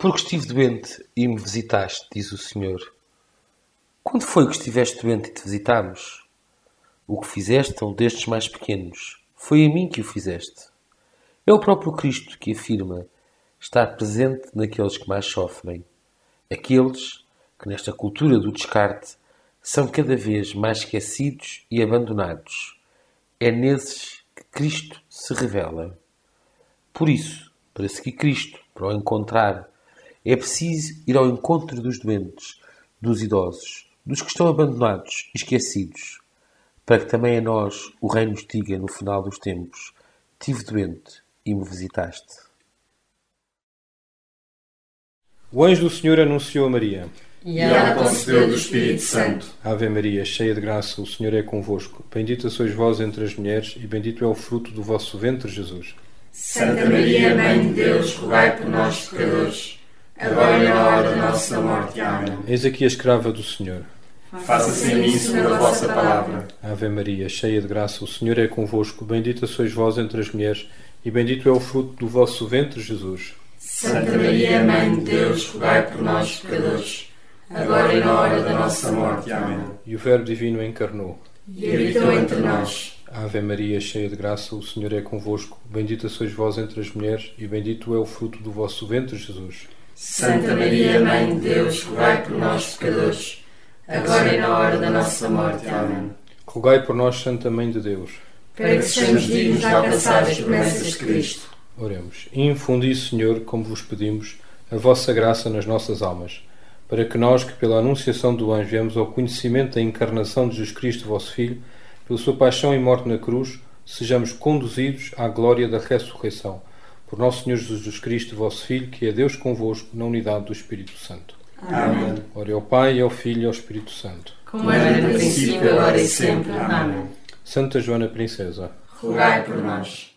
Porque estive doente e me visitaste, diz o Senhor. Quando foi que estiveste doente e te visitámos? O que fizeste a um destes mais pequenos, foi a mim que o fizeste. É o próprio Cristo que afirma estar presente naqueles que mais sofrem. Aqueles que, nesta cultura do descarte, são cada vez mais esquecidos e abandonados. É nesses que Cristo se revela. Por isso, para seguir Cristo, para o encontrar, é preciso ir ao encontro dos doentes, dos idosos, dos que estão abandonados e esquecidos, para que também a nós o Rei nos diga no final dos tempos: tive doente e me visitaste. O anjo do Senhor anunciou a Maria. E ela concebeu do Espírito Santo. Ave Maria, cheia de graça, o Senhor é convosco. Bendita sois vós entre as mulheres, e bendito é o fruto do vosso ventre, Jesus. Santa Maria, Mãe de Deus, rogai por nós, pecadores, agora e na hora da nossa morte. Amém. Eis aqui a escrava do Senhor. Faça-se em mim segundo a vossa palavra. Ave Maria, cheia de graça, o Senhor é convosco. Bendita sois vós entre as mulheres, e bendito é o fruto do vosso ventre, Jesus. Santa Maria, Mãe de Deus, rogai por nós, pecadores, agora e na hora da nossa morte. Amém. E o Verbo Divino encarnou. E habitou entre nós. Ave Maria, cheia de graça, o Senhor é convosco. Bendita sois vós entre as mulheres, e bendito é o fruto do vosso ventre, Jesus. Santa Maria, Mãe de Deus, rogai por nós, pecadores, agora e na hora da nossa morte. Amém. Rogai por nós, Santa Mãe de Deus, para que sejamos dignos de alcançar as promessas de Cristo. Oremos. Infundi, Senhor, como vos pedimos, a vossa graça nas nossas almas, para que nós, que pela anunciação do anjo viemos ao conhecimento da encarnação de Jesus Cristo, vosso Filho, pela sua paixão e morte na cruz, sejamos conduzidos à glória da ressurreição. Por nosso Senhor Jesus Cristo, vosso Filho, que é Deus convosco, na unidade do Espírito Santo. Amém. Ora ao Pai, ao Filho e ao Espírito Santo. Como era no princípio, agora e sempre. Amém. Santa Joana Princesa, rogai por nós.